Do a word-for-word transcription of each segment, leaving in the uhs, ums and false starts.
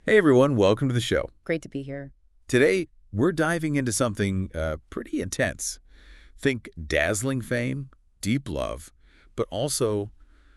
Hey everyone, welcome to the show. Great to be here. Today, we're diving into something uh, pretty intense. Think dazzling fame, deep love, but also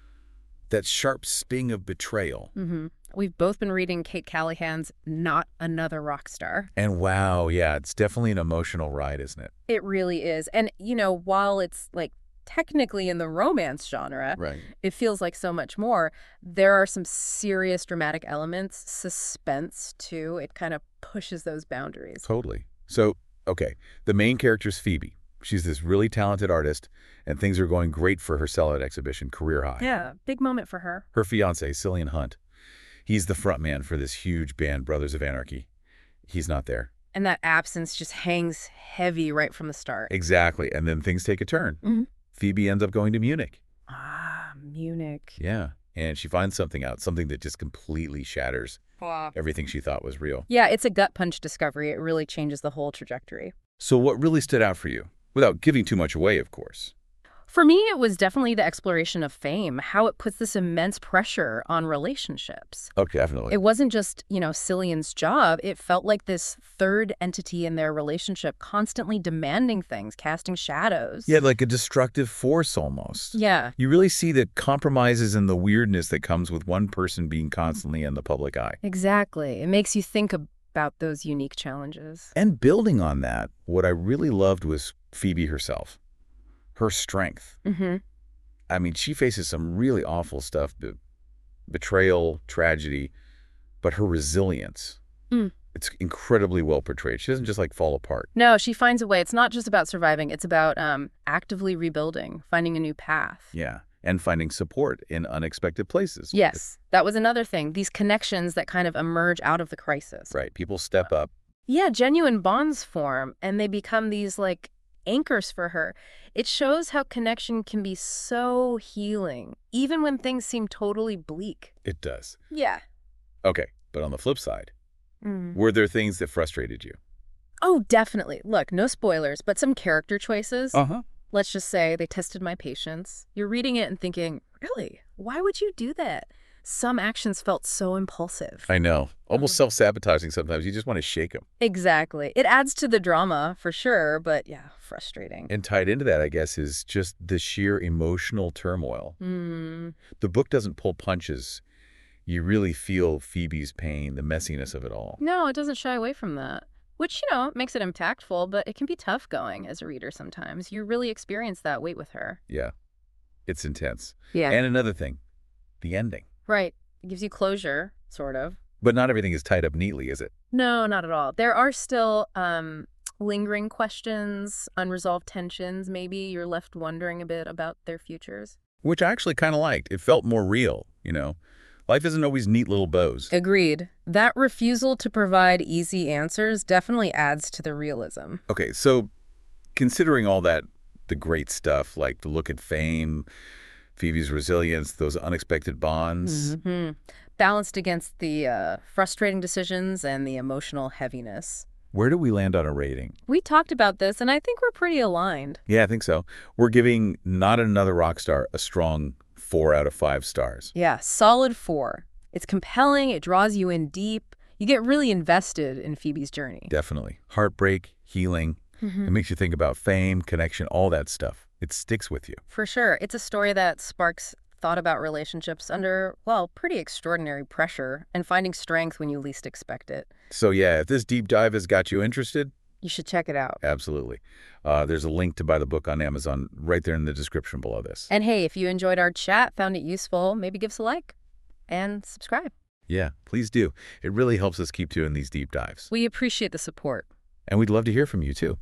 that sharp sting of betrayal. hmm We've both been reading Kate Callahan's Not Another Rock Star. And wow, yeah, it's definitely an emotional ride, isn't it? It really is. And, you know, while it's like technically in the romance genre, Right. it feels like so much more. There are some serious dramatic elements, suspense too. It kind of pushes those boundaries. Totally. So, okay, the main character's Phoebe. She's this really talented artist, and things are going great for her sellout exhibition, career high. Yeah, big moment for her. Her fiancé, Cillian Hunt, he's the front man for this huge band, Brothers of Anarchy. He's not there. And that absence just hangs heavy right from the start. Exactly. And then things take a turn. Mhm. Phoebe ends up going to Munich. Ah, Munich. Yeah. And she finds something out, something that just completely shatters Wow. everything she thought was real. Yeah, it's a gut punch discovery. It really changes the whole trajectory. So what really stood out for you? Without giving too much away, of course. For me, it was definitely the exploration of fame, how it puts this immense pressure on relationships. Okay, definitely. It wasn't just, you know, Cillian's job. It felt like this third entity in their relationship constantly demanding things, casting shadows. Yeah, like a destructive force almost. Yeah, You really see the compromises and the weirdness that comes with one person being constantly in the public eye. exactly. It makes you think about those unique challenges. And building on that, what I really loved was Phoebe herself. Her strength. Mm-hmm. I mean, she faces some really awful stuff, be betrayal, tragedy, but her resilience, Mm. it's incredibly well portrayed. She doesn't just like fall apart. No, she finds a way. It's not just about surviving. It's about um, actively rebuilding, finding a new path. Yeah. And finding support in unexpected places. Yes, that was another thing. These connections that kind of emerge out of the crisis. Right. People step up. Yeah, genuine bonds form, and they become these, like, anchors for her. It shows how connection can be so healing, even when things seem totally bleak. It does. Yeah. Okay. But on the flip side, Mm. were there things that frustrated you? Oh, definitely. Look, no spoilers, but some character choices. Uh-huh. Let's just say they tested my patience. You're reading it and thinking, really? Why would you do that? Some actions felt so impulsive. I know. Almost Mhm. self-sabotaging sometimes. You just want to shake them. Exactly. It adds to the drama, for sure, but yeah, frustrating. And tied into that, I guess, is just the sheer emotional turmoil. Hmm. The book doesn't pull punches. You really feel Phoebe's pain, the messiness of it all. No, it doesn't shy away from that. Which, you know, makes it impactful, but it can be tough going as a reader sometimes. You really experience that weight with her. Yeah. It's intense. Yeah. And another thing, the ending. Right. It gives you closure, sort of. But not everything is tied up neatly, is it? No, not at all. There are still um, lingering questions, unresolved tensions. Maybe you're left wondering a bit about their futures. Which I actually kind of liked. It felt more real, you know? Life isn't always neat little bows. Agreed. That refusal to provide easy answers definitely adds to the realism. Okay, so considering all that, the great stuff, like the look at fame, Phoebe's resilience, those unexpected bonds, hmm Balanced against the uh, frustrating decisions and the emotional heaviness. where do we land on a rating? We talked about this, and I think we're pretty aligned. Yeah, I think so. We're giving Not Another Rock Star a strong four out of five stars. Yeah, solid four. It's compelling, it draws you in deep. You get really invested in Phoebe's journey. Definitely. Heartbreak, healing. Mhm. It makes you think about fame, connection, all that stuff. It sticks with you. For sure. It's a story that sparks thought about relationships under, well, pretty extraordinary pressure and finding strength when you least expect it. So yeah, if this deep dive has got you interested, You should check it out. absolutely. Uh, there's a link to buy the book on Amazon right there in the description below this. And hey, if you enjoyed our chat, found it useful, maybe give us a like and subscribe. Yeah, please do. It really helps us keep doing these deep dives. We appreciate the support. And we'd love to hear from you too.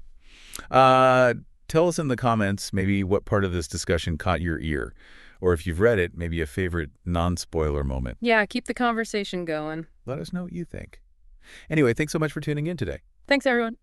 Uh, tell us in the comments maybe what part of this discussion caught your ear. Or if you've read it, maybe a favorite non-spoiler moment. Yeah, keep the conversation going. Let us know what you think. Anyway, thanks so much for tuning in today. Thanks, everyone.